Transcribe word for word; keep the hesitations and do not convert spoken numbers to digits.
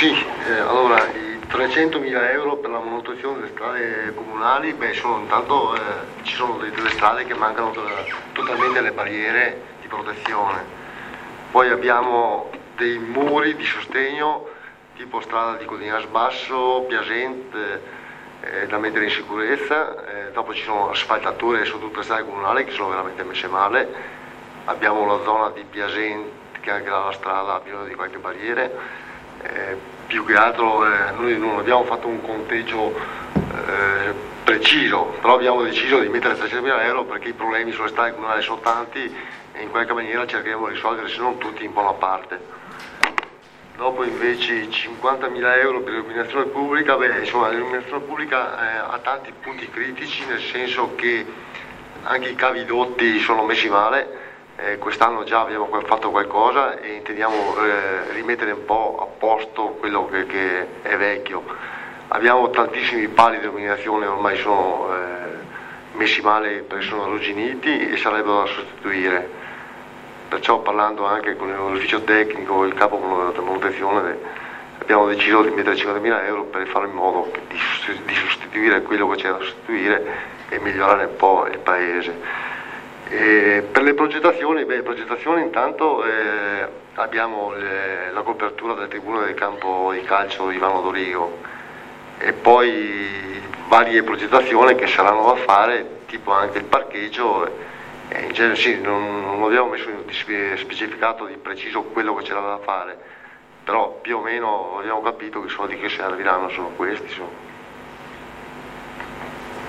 Sì, eh, allora i trecentomila euro per la manutenzione delle strade comunali, beh, sono intanto eh, ci sono delle, delle strade che mancano to- totalmente le barriere di protezione. Poi abbiamo dei muri di sostegno, tipo strada di Codinas Basso, Piasente, eh, da mettere in sicurezza. Eh, dopo ci sono asfaltature su tutte le strade comunali che sono veramente messe male. Abbiamo la zona di Piasente che anche la strada ha bisogno di qualche barriere. Eh, più che altro eh, noi non abbiamo fatto un conteggio eh, preciso, però abbiamo deciso di mettere trecentomila euro perché i problemi sulle strade comunali sono tanti e in qualche maniera cercheremo di risolvere, se non tutti, in buona parte. Dopo invece i cinquantamila euro per l'illuminazione pubblica, beh, insomma, l'illuminazione pubblica eh, ha tanti punti critici, nel senso che anche i cavi dotti sono messi male. Eh, quest'anno già abbiamo fatto qualcosa e intendiamo eh, rimettere un po' a posto quello che, che è vecchio. Abbiamo tantissimi pali di illuminazione, ormai sono eh, messi male perché sono arrugginiti e sarebbero da sostituire. Perciò, parlando anche con l'ufficio tecnico, il capo della manutenzione, abbiamo deciso di mettere cinquantamila euro per fare in modo di, di sostituire quello che c'è da sostituire e migliorare un po' il paese. E per le progettazioni, beh, progettazioni intanto eh, abbiamo le, la copertura del tribune del campo di calcio Ivano Dorigo e poi varie progettazioni che saranno da fare, tipo anche il parcheggio. E in genere sì, non, non abbiamo messo di specificato di preciso quello che c'era da fare, però più o meno abbiamo capito che i soldi che serviranno sono questi. Sono.